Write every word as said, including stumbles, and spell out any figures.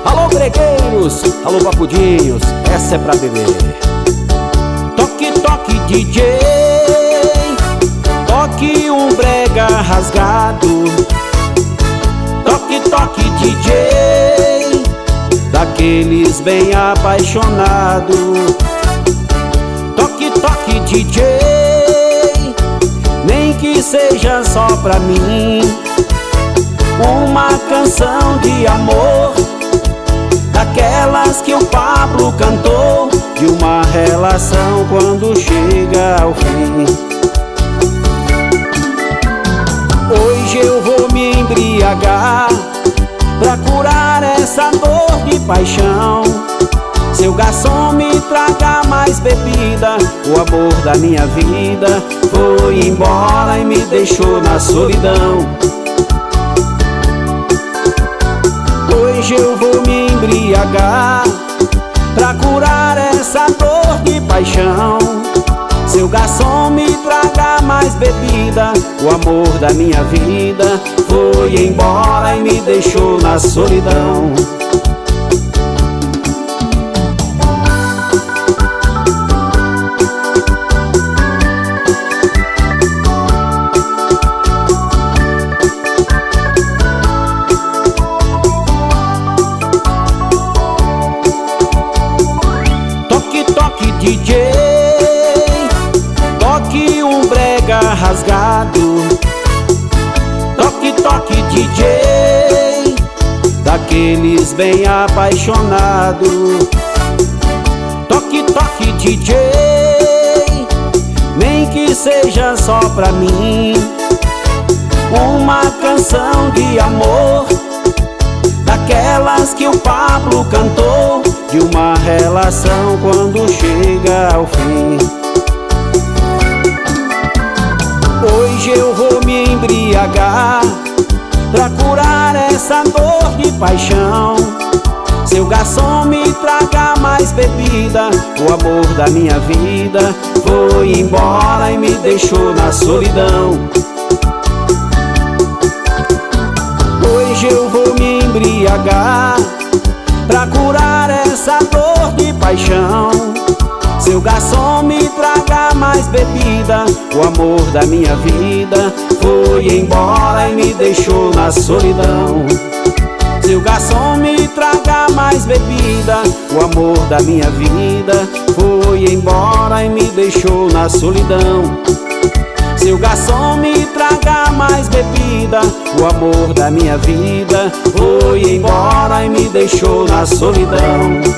Alô, gregueiros, alô, papudinhos, essa é pra beber. Toque, toque, D J, toque um brega rasgado. Toque, toque, D J, daqueles bem apaixonados. Toque, toque, D J, nem que seja só pra mim, uma canção de amor, daquelas que o Pablo cantou, de uma relação quando chega ao fim. Hoje eu vou me embriagar pra curar essa dor de paixão. Seu garçom, me traga mais bebida, o amor da minha vida foi embora e me deixou na solidão. Hoje eu vou me embriagar pra curar essa dor de paixão. Seu garçom, me traga mais bebida, o amor da minha vida foi embora e me deixou na solidão. D J, toque um brega rasgado. Toque, toque, D J, daqueles bem apaixonados. Toque, toque, D J, nem que seja só pra mim, uma canção de amor, daquelas que o Pablo cantou, de uma relação quando chega ao fim. Hoje eu vou me embriagar pra curar essa dor de paixão. Seu garçom, me traga mais bebida, o amor da minha vida foi embora e me deixou na solidão. Hoje eu vou me embriagar pra curar essa dor de paixão. Seu garçom, me traga mais bebida, o amor da minha vida foi embora e me deixou na solidão. Seu garçom, me traga mais bebida, o amor da minha vida foi embora e me deixou na solidão. Seu garçom, me traga mais bebida, o amor da minha vida foi embora e me deixou na solidão.